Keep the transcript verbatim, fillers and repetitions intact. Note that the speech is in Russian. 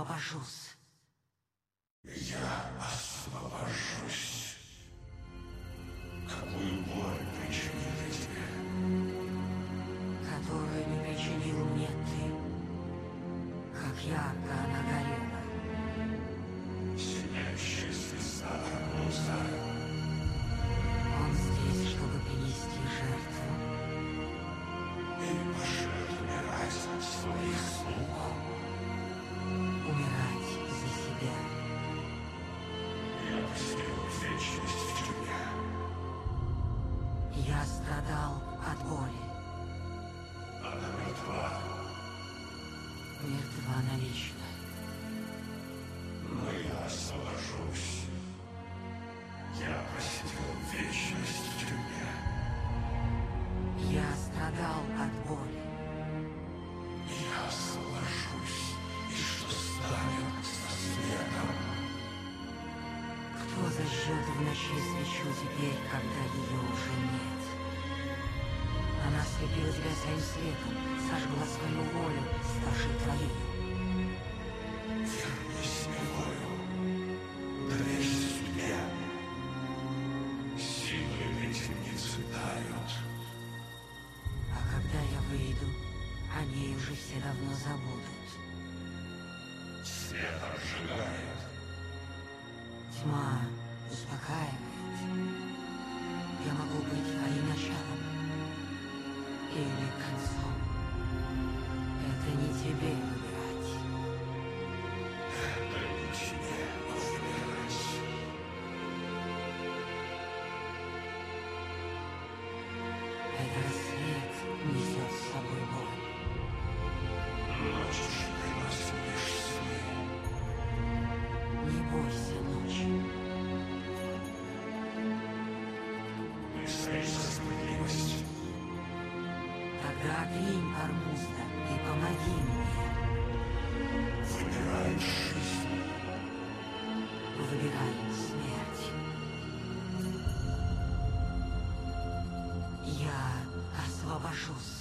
освобожусь. Я освобожусь. Какую боль причинил я тебе? Которую не причинил мне ты. Как ярко она горела. Сияющая звезда Армуза. Он здесь, чтобы принести жертву. И пошлет умирать от своих слуг. Умирать за себя. Я посетил вечность в тюрьме. Я страдал от боли. Она мертва. Мертва навечно. Но я освобожусь. Я посетил вечность в тюрьме. Я страдал от боли. Я освобожусь. И что станет со светом? Кто зажжет в ночи свечу теперь, когда ее уже нет? Она слепила тебя своим светом, сожгла свою волю, ставшей твоей. Вернись милою. Доверься судьбе. Силы темницы тают. А когда я выйду, о ней уже все давно забудут. Свет обжигает. Тьма успокаивает. Я могу быть твоим началом или концом. Это не тебе выбирать. Это не тебе выбирать. Этот рассвет несет с собой боль. Ночь же приносит лишь сны. Не бойся ночи. Ты стоишь за справедливость. Тогда отринь Армузда и помоги мне. Выбирает жизнь. Выбирай смерть. Я освобожусь.